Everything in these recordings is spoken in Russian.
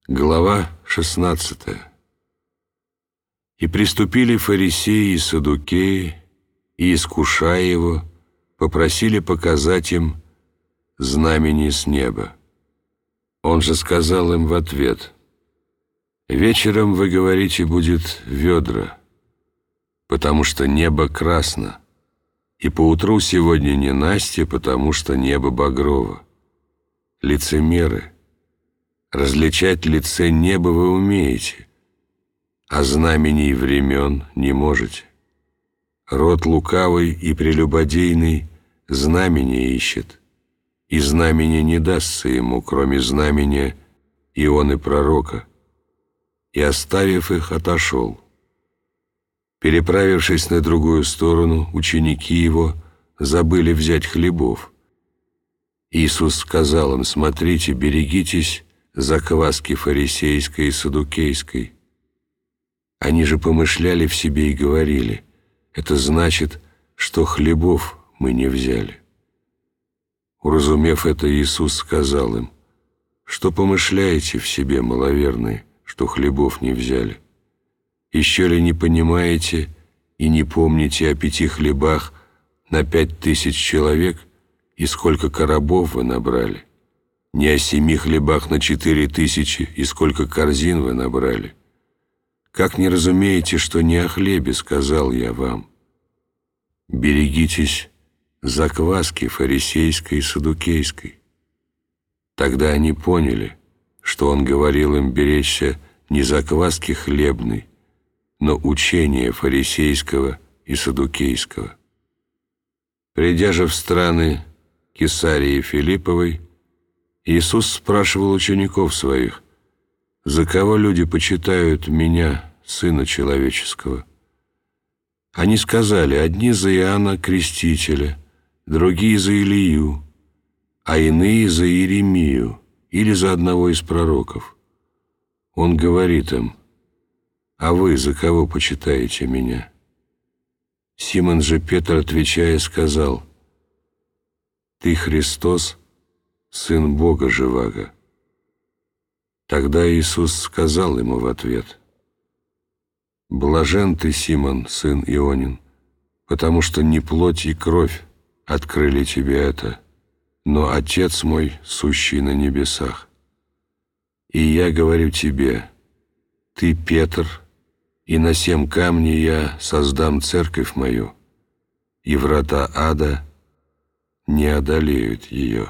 Глава 16. «И приступили фарисеи и саддукеи, и, искушая его, попросили показать им знамение с неба. Он же сказал им в ответ: «Вечером, вы говорите, будет ведра, потому что небо красно, и поутру сегодня ненастье, потому что небо багрово. Лицемеры! Различать лице неба вы умеете, а знамений времен не можете. Род лукавый и прелюбодейный знамения ищет, и знамение не дастся ему, кроме знамения Ионы пророка. И, оставив их, отошел. Переправившись на другую сторону, ученики его забыли взять хлебов. Иисус сказал им: смотрите, берегитесь закваски фарисейской и саддукейской. Они же помышляли в себе и говорили: это значит, что хлебов мы не взяли. Уразумев это, Иисус сказал им: что помышляете в себе, маловерные, что хлебов не взяли? Еще ли не понимаете и не помните о 5 хлебах на 5000 человек, и сколько коробов вы набрали? Не о 7 хлебах на 4000, и сколько корзин вы набрали? Как не разумеете, что не о хлебе сказал я вам? Берегитесь закваски фарисейской и саддукейской». Тогда они поняли, что он говорил им беречься не закваски хлебной, но учения фарисейского и саддукейского. Придя же в страны Кесарии Филипповой, Иисус спрашивал учеников своих: «За кого люди почитают Меня, Сына Человеческого?» Они сказали: одни за Иоанна Крестителя, другие за Илию, а иные за Иеремию или за одного из пророков. Он говорит им: «А вы за кого почитаете Меня?» Симон же Петр, отвечая, сказал: «Ты Христос, Сын Бога живаго». Тогда Иисус сказал ему в ответ: «Блажен ты, Симон, сын Ионин, потому что не плоть и кровь открыли тебе это, но Отец мой, сущий на небесах. И я говорю тебе: ты Петр, и на сем камне я создам церковь мою, и врата ада не одолеют ее.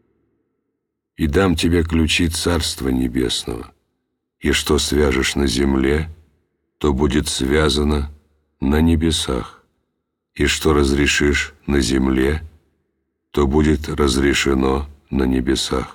И дам тебе ключи Царства Небесного, и что свяжешь на земле, то будет связано на небесах, и что разрешишь на земле, то будет разрешено на небесах».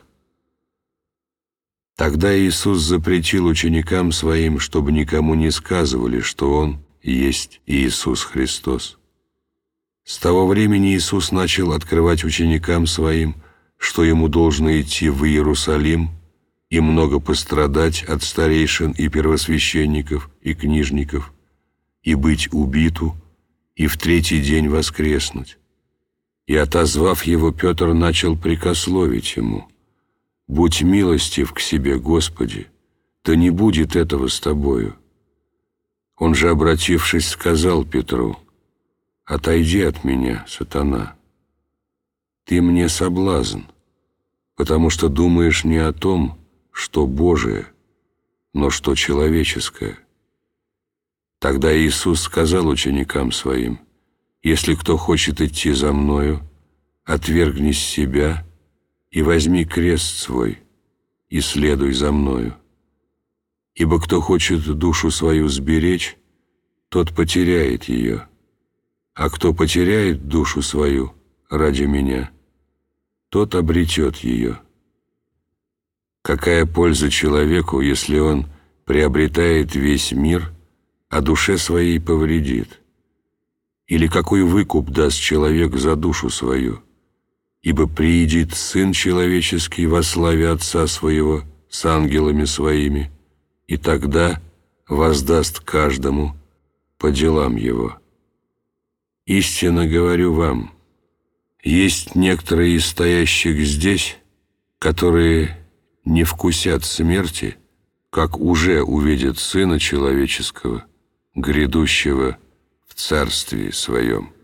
Тогда Иисус запретил ученикам Своим, чтобы никому не сказывали, что Он есть Иисус Христос. С того времени Иисус начал открывать ученикам Своим, что Ему должно идти в Иерусалим и много пострадать от старейшин и первосвященников и книжников, и быть убиту, и в 3-й день воскреснуть. И, отозвав Его, Петр начал прикословить Ему: «Будь милостив к себе, Господи, да не будет этого с Тобою». Он же, обратившись, сказал Петру: «Отойди от меня, сатана. Ты мне соблазн, потому что думаешь не о том, что Божие, но что человеческое». Тогда Иисус сказал ученикам Своим: «Если кто хочет идти за Мною, отвергни себя и возьми крест свой, и следуй за Мною. Ибо кто хочет душу свою сберечь, тот потеряет ее, а кто потеряет душу свою ради Меня, тот обретет ее. Какая польза человеку, если он приобретает весь мир, а душе своей повредит? Или какой выкуп даст человек за душу свою? Ибо приидет Сын Человеческий во славе Отца Своего с ангелами Своими, и тогда воздаст каждому по делам его. Истинно говорю вам, есть некоторые из стоящих здесь, которые не вкусят смерти, как уже увидят Сына Человеческого, грядущего в Царствии Своем».